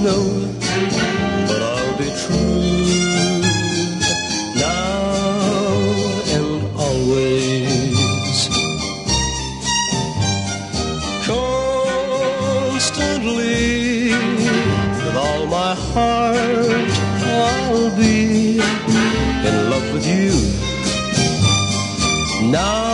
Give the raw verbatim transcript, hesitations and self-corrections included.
know, but I'll be true now and always. Constantly, with all my heart, I'll be in love with you now